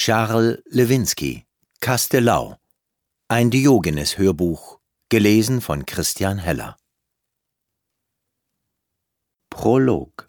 Charles Lewinsky, Kastelau. Ein Diogenes-Hörbuch, gelesen von Christian Heller. Prolog.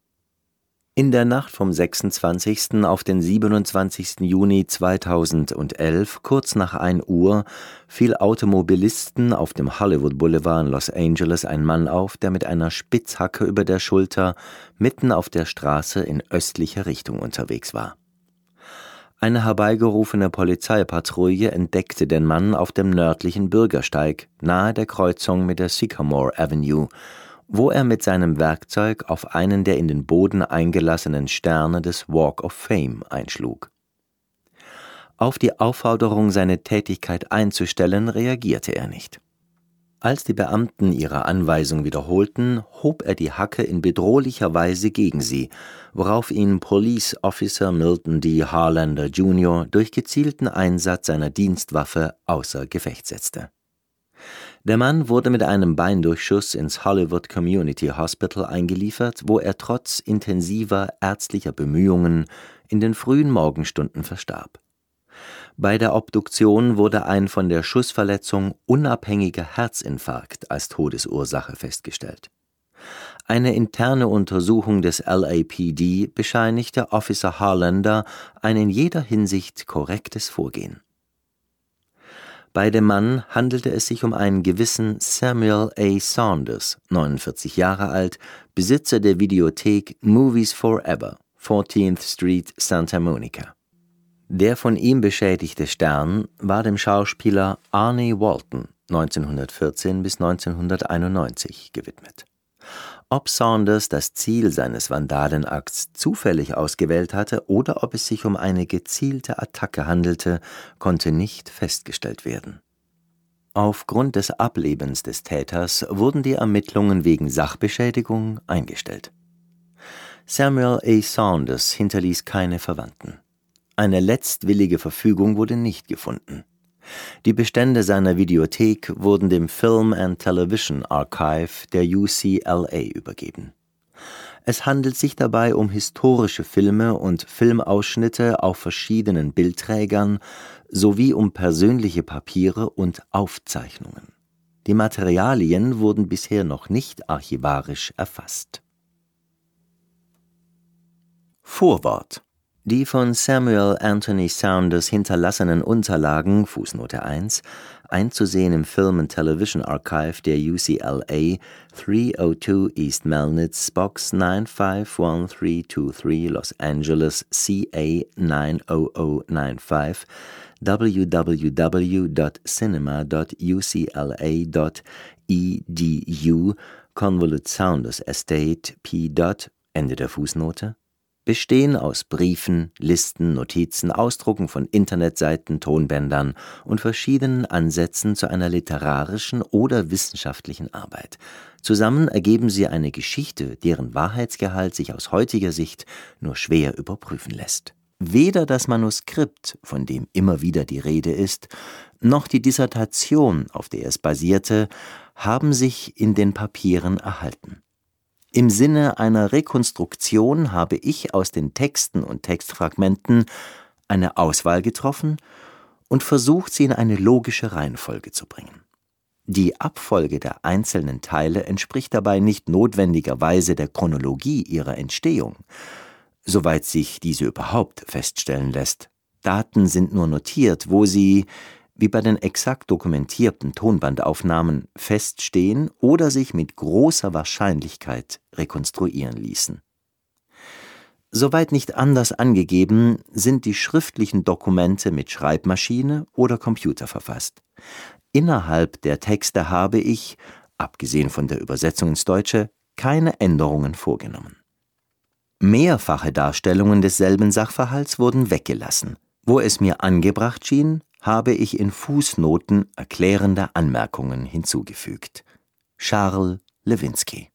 In der Nacht vom 26. auf den 27. Juni 2011, kurz nach 1 Uhr, fiel Automobilisten auf dem Hollywood Boulevard in Los Angeles ein Mann auf, der mit einer Spitzhacke über der Schulter mitten auf der Straße in östlicher Richtung unterwegs war. Eine herbeigerufene Polizeipatrouille entdeckte den Mann auf dem nördlichen Bürgersteig, nahe der Kreuzung mit der Sycamore Avenue, wo er mit seinem Werkzeug auf einen der in den Boden eingelassenen Sterne des Walk of Fame einschlug. Auf die Aufforderung, seine Tätigkeit einzustellen, reagierte er nicht. Als die Beamten ihre Anweisung wiederholten, hob er die Hacke in bedrohlicher Weise gegen sie, worauf ihn Police Officer Milton D. Harlander Jr. durch gezielten Einsatz seiner Dienstwaffe außer Gefecht setzte. Der Mann wurde mit einem Beindurchschuss ins Hollywood Community Hospital eingeliefert, wo er trotz intensiver ärztlicher Bemühungen in den frühen Morgenstunden verstarb. Bei der Obduktion wurde ein von der Schussverletzung unabhängiger Herzinfarkt als Todesursache festgestellt. Eine interne Untersuchung des LAPD bescheinigte Officer Harlander ein in jeder Hinsicht korrektes Vorgehen. Bei dem Mann handelte es sich um einen gewissen Samuel A. Saunders, 49 Jahre alt, Besitzer der Videothek Movies Forever, 14th Street, Santa Monica. Der von ihm beschädigte Stern war dem Schauspieler Arnie Walton 1914 bis 1991 gewidmet. Ob Saunders das Ziel seines Vandalenakts zufällig ausgewählt hatte oder ob es sich um eine gezielte Attacke handelte, konnte nicht festgestellt werden. Aufgrund des Ablebens des Täters wurden die Ermittlungen wegen Sachbeschädigung eingestellt. Samuel A. Saunders hinterließ keine Verwandten. Eine letztwillige Verfügung wurde nicht gefunden. Die Bestände seiner Videothek wurden dem Film and Television Archive der UCLA übergeben. Es handelt sich dabei um historische Filme und Filmausschnitte auf verschiedenen Bildträgern sowie um persönliche Papiere und Aufzeichnungen. Die Materialien wurden bisher noch nicht archivarisch erfasst. Vorwort. Die von Samuel Anthony Saunders hinterlassenen Unterlagen, Fußnote 1, einzusehen im Film and Television Archive der UCLA, 302 East Melnitz, Box 951323, Los Angeles, CA 90095, www.cinema.ucla.edu, Convolute Saunders Estate, P. Ende der Fußnote, bestehen aus Briefen, Listen, Notizen, Ausdrucken von Internetseiten, Tonbändern und verschiedenen Ansätzen zu einer literarischen oder wissenschaftlichen Arbeit. Zusammen ergeben sie eine Geschichte, deren Wahrheitsgehalt sich aus heutiger Sicht nur schwer überprüfen lässt. Weder das Manuskript, von dem immer wieder die Rede ist, noch die Dissertation, auf der es basierte, haben sich in den Papieren erhalten. Im Sinne einer Rekonstruktion habe ich aus den Texten und Textfragmenten eine Auswahl getroffen und versucht, sie in eine logische Reihenfolge zu bringen. Die Abfolge der einzelnen Teile entspricht dabei nicht notwendigerweise der Chronologie ihrer Entstehung, soweit sich diese überhaupt feststellen lässt. Daten sind nur notiert, wo sie, wie bei den exakt dokumentierten Tonbandaufnahmen, feststehen oder sich mit großer Wahrscheinlichkeit rekonstruieren ließen. Soweit nicht anders angegeben, sind die schriftlichen Dokumente mit Schreibmaschine oder Computer verfasst. Innerhalb der Texte habe ich, abgesehen von der Übersetzung ins Deutsche, keine Änderungen vorgenommen. Mehrfache Darstellungen desselben Sachverhalts wurden weggelassen. Wo es mir angebracht schien, habe ich in Fußnoten erklärende Anmerkungen hinzugefügt. Charles Lewinsky.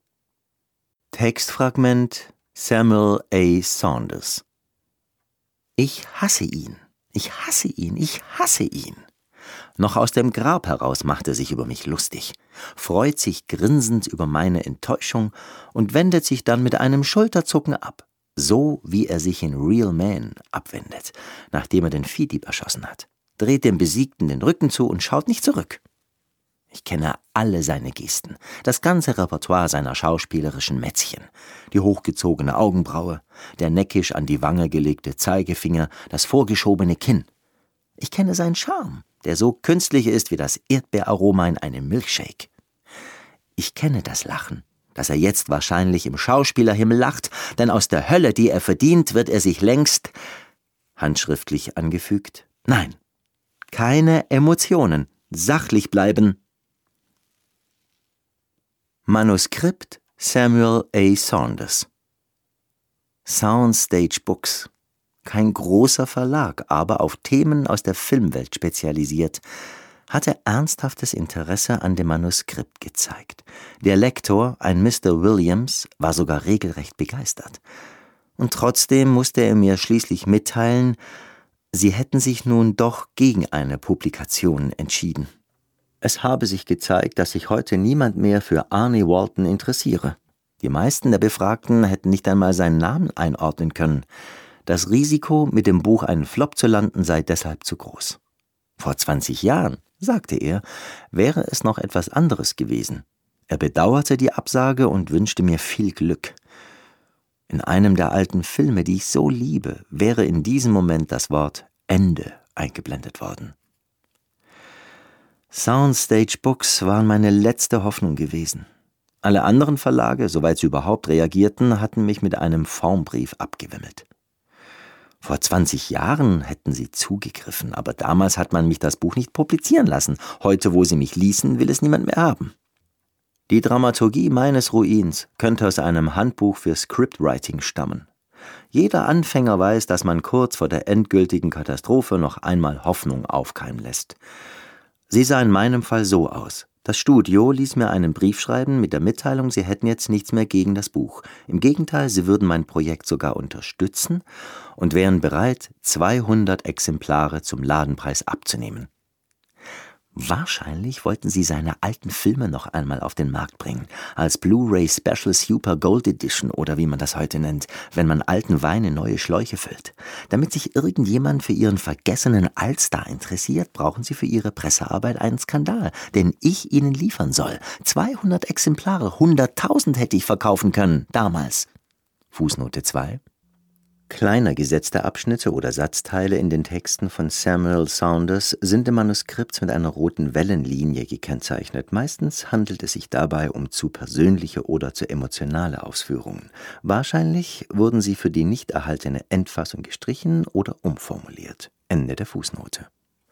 Textfragment Samuel A. Saunders. Ich hasse ihn, ich hasse ihn, ich hasse ihn. Noch aus dem Grab heraus macht er sich über mich lustig, freut sich grinsend über meine Enttäuschung und wendet sich dann mit einem Schulterzucken ab. So wie er sich in Real Man abwendet, nachdem er den Viehdieb erschossen hat. Dreht dem Besiegten den Rücken zu und schaut nicht zurück. Ich kenne alle seine Gesten, das ganze Repertoire seiner schauspielerischen Mätzchen. Die hochgezogene Augenbraue, der neckisch an die Wange gelegte Zeigefinger, das vorgeschobene Kinn. Ich kenne seinen Charme, der so künstlich ist wie das Erdbeeraroma in einem Milkshake. Ich kenne das Lachen, das er jetzt wahrscheinlich im Schauspielerhimmel lacht, denn aus der Hölle, die er verdient, wird er sich längst, handschriftlich angefügt, nein, keine Emotionen, sachlich bleiben. Manuskript Samuel A. Saunders. Soundstage Books. Kein großer Verlag, aber auf Themen aus der Filmwelt spezialisiert, hatte ernsthaftes Interesse an dem Manuskript gezeigt. Der Lektor, ein Mr. Williams, war sogar regelrecht begeistert. Und trotzdem musste er mir schließlich mitteilen, sie hätten sich nun doch gegen eine Publikation entschieden. Es habe sich gezeigt, dass sich heute niemand mehr für Arnie Walton interessiere. Die meisten der Befragten hätten nicht einmal seinen Namen einordnen können. Das Risiko, mit dem Buch einen Flop zu landen, sei deshalb zu groß. Vor 20 Jahren, sagte er, wäre es noch etwas anderes gewesen. Er bedauerte die Absage und wünschte mir viel Glück. In einem der alten Filme, die ich so liebe, wäre in diesem Moment das Wort Ende eingeblendet worden. Soundstage Books waren meine letzte Hoffnung gewesen. Alle anderen Verlage, soweit sie überhaupt reagierten, hatten mich mit einem Formbrief abgewimmelt. Vor 20 Jahren hätten sie zugegriffen, aber damals hat man mich das Buch nicht publizieren lassen. Heute, wo sie mich ließen, will es niemand mehr haben. Die Dramaturgie meines Ruins könnte aus einem Handbuch für Scriptwriting stammen. Jeder Anfänger weiß, dass man kurz vor der endgültigen Katastrophe noch einmal Hoffnung aufkeimen lässt. Sie sah in meinem Fall so aus. Das Studio ließ mir einen Brief schreiben mit der Mitteilung, sie hätten jetzt nichts mehr gegen das Buch. Im Gegenteil, sie würden mein Projekt sogar unterstützen und wären bereit, 200 Exemplare zum Ladenpreis abzunehmen. Wahrscheinlich wollten sie seine alten Filme noch einmal auf den Markt bringen, als Blu-ray Special Super Gold Edition oder wie man das heute nennt, wenn man alten Wein in neue Schläuche füllt. Damit sich irgendjemand für ihren vergessenen Allstar interessiert, brauchen sie für ihre Pressearbeit einen Skandal, den ich ihnen liefern soll. 200 Exemplare, 100.000 hätte ich verkaufen können, damals. Fußnote 2. Kleiner gesetzte Abschnitte oder Satzteile in den Texten von Samuel Saunders sind im Manuskript mit einer roten Wellenlinie gekennzeichnet. Meistens handelt es sich dabei um zu persönliche oder zu emotionale Ausführungen. Wahrscheinlich wurden sie für die nicht erhaltene Endfassung gestrichen oder umformuliert. Ende der Fußnote.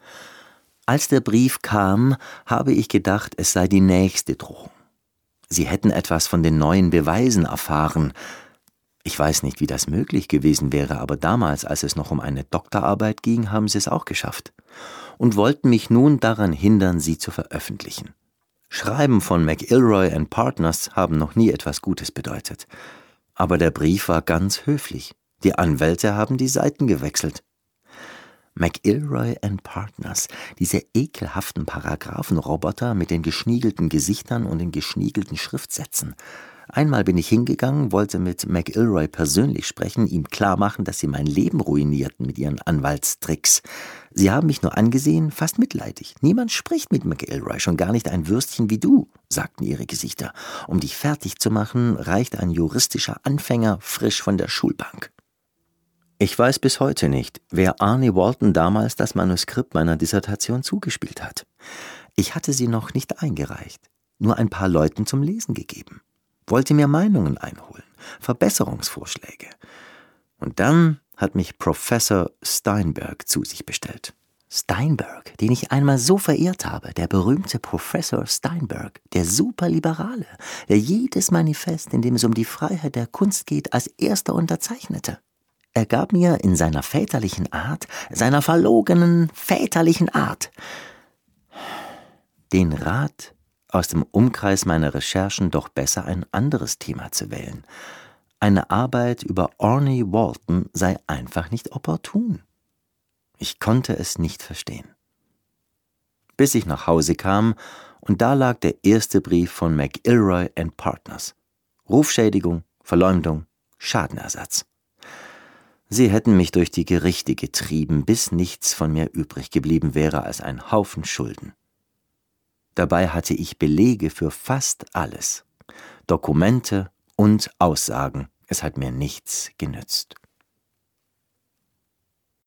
Als der Brief kam, habe ich gedacht, es sei die nächste Drohung. Sie hätten etwas von den neuen Beweisen erfahren. Ich weiß nicht, wie das möglich gewesen wäre, aber damals, als es noch um eine Doktorarbeit ging, haben sie es auch geschafft und wollten mich nun daran hindern, sie zu veröffentlichen. Schreiben von McIlroy & Partners haben noch nie etwas Gutes bedeutet. Aber der Brief war ganz höflich. Die Anwälte haben die Seiten gewechselt. McIlroy & Partners, diese ekelhaften Paragraphenroboter mit den geschniegelten Gesichtern und den geschniegelten Schriftsätzen. Einmal bin ich hingegangen, wollte mit McIlroy persönlich sprechen, ihm klarmachen, dass sie mein Leben ruinierten mit ihren Anwaltstricks. Sie haben mich nur angesehen, fast mitleidig. Niemand spricht mit McIlroy, schon gar nicht ein Würstchen wie du, sagten ihre Gesichter. Um dich fertig zu machen, reicht ein juristischer Anfänger frisch von der Schulbank. Ich weiß bis heute nicht, wer Arnie Walton damals das Manuskript meiner Dissertation zugespielt hat. Ich hatte sie noch nicht eingereicht, nur ein paar Leuten zum Lesen gegeben. Wollte mir Meinungen einholen, Verbesserungsvorschläge. Und dann hat mich Professor Steinberg zu sich bestellt. Steinberg, den ich einmal so verehrt habe, der berühmte Professor Steinberg, der Superliberale, der jedes Manifest, in dem es um die Freiheit der Kunst geht, als erster unterzeichnete. Er gab mir in seiner väterlichen Art, seiner verlogenen, väterlichen Art, den Rat, aus dem Umkreis meiner Recherchen doch besser ein anderes Thema zu wählen. Eine Arbeit über Arnie Walton sei einfach nicht opportun. Ich konnte es nicht verstehen. Bis ich nach Hause kam, und da lag der erste Brief von McIlroy & Partners. Rufschädigung, Verleumdung, Schadenersatz. Sie hätten mich durch die Gerichte getrieben, bis nichts von mir übrig geblieben wäre als ein Haufen Schulden. Dabei hatte ich Belege für fast alles, Dokumente und Aussagen, es hat mir nichts genützt.